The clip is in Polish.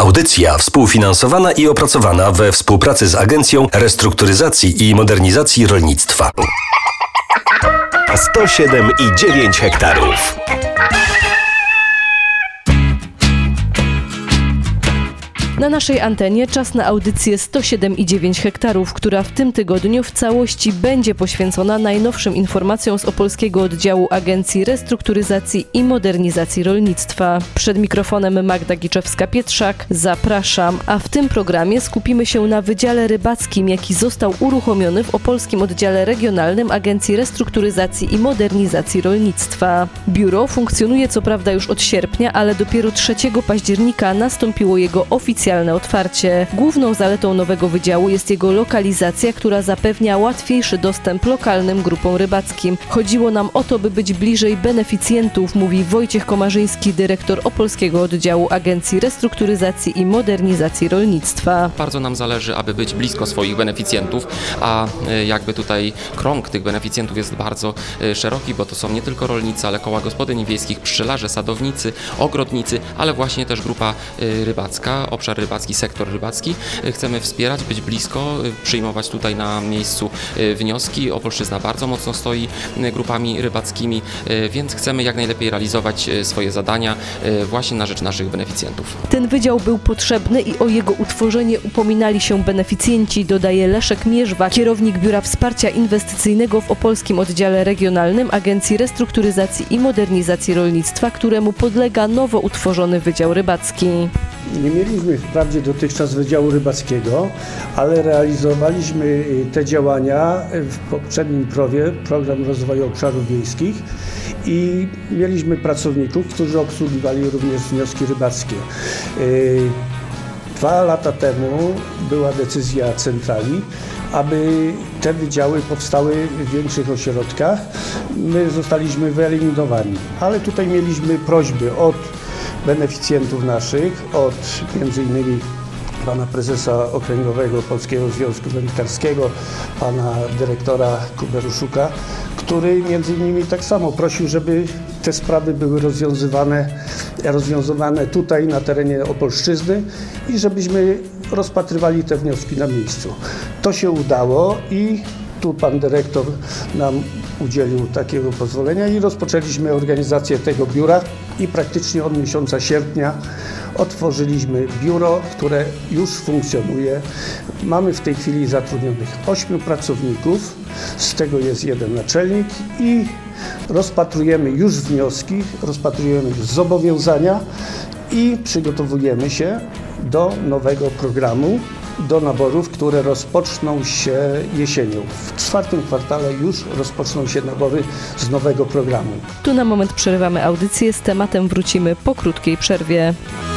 Audycja współfinansowana i opracowana we współpracy z Agencją Restrukturyzacji i Modernizacji Rolnictwa. 107,9 hektarów. Na naszej antenie czas na audycję 107,9 hektarów, która w tym tygodniu w całości będzie poświęcona najnowszym informacjom z opolskiego oddziału Agencji Restrukturyzacji i Modernizacji Rolnictwa. Przed mikrofonem Magda Giczewska-Pietrzak. Zapraszam, a w tym programie skupimy się na Wydziale Rybackim, jaki został uruchomiony w opolskim oddziale regionalnym Agencji Restrukturyzacji i Modernizacji Rolnictwa. Biuro funkcjonuje co prawda już od sierpnia, ale dopiero 3 października nastąpiło jego oficjalne otwarcie. Główną zaletą nowego wydziału jest jego lokalizacja, która zapewnia łatwiejszy dostęp lokalnym grupom rybackim. Chodziło nam o to, by być bliżej beneficjentów, mówi Wojciech Komarzyński, dyrektor opolskiego oddziału Agencji Restrukturyzacji i Modernizacji Rolnictwa. Bardzo nam zależy, aby być blisko swoich beneficjentów, a jakby tutaj krąg tych beneficjentów jest bardzo szeroki, bo to są nie tylko rolnicy, ale koła gospodyń wiejskich, pszczelarze, sadownicy, ogrodnicy, ale właśnie też grupa rybacka, obszar rybacki, sektor rybacki. Chcemy wspierać, być blisko, przyjmować tutaj na miejscu wnioski. Opolszczyzna bardzo mocno stoi grupami rybackimi, więc chcemy jak najlepiej realizować swoje zadania właśnie na rzecz naszych beneficjentów. Ten wydział był potrzebny i o jego utworzenie upominali się beneficjenci, dodaje Leszek Mierzwa, kierownik Biura Wsparcia Inwestycyjnego w opolskim oddziale regionalnym Agencji Restrukturyzacji i Modernizacji Rolnictwa, któremu podlega nowo utworzony Wydział Rybacki. Nie mieliśmy wprawdzie dotychczas Wydziału Rybackiego, ale realizowaliśmy te działania w poprzednim Program Rozwoju Obszarów Wiejskich i mieliśmy pracowników, którzy obsługiwali również wnioski rybackie. 2 lata temu była decyzja centrali, aby te wydziały powstały w większych ośrodkach. My zostaliśmy wyeliminowani, ale tutaj mieliśmy prośby od beneficjentów naszych, od m.in. pana prezesa Okręgowego Polskiego Związku Wędkarskiego, pana dyrektora Kuberuszuka, który m.in. tak samo prosił, żeby te sprawy były rozwiązywane tutaj na terenie Opolszczyzny i żebyśmy rozpatrywali te wnioski na miejscu. To się udało i tu pan dyrektor nam udzielił takiego pozwolenia i rozpoczęliśmy organizację tego biura i praktycznie od miesiąca sierpnia otworzyliśmy biuro, które już funkcjonuje. Mamy w tej chwili zatrudnionych 8 pracowników, z tego jest 1 naczelnik i rozpatrujemy już wnioski, rozpatrujemy już zobowiązania i przygotowujemy się do nowego programu, do naborów, które rozpoczną się jesienią. W 4. kwartale już rozpoczną się nabory z nowego programu. Tu na moment przerywamy audycję, z tematem wrócimy po krótkiej przerwie.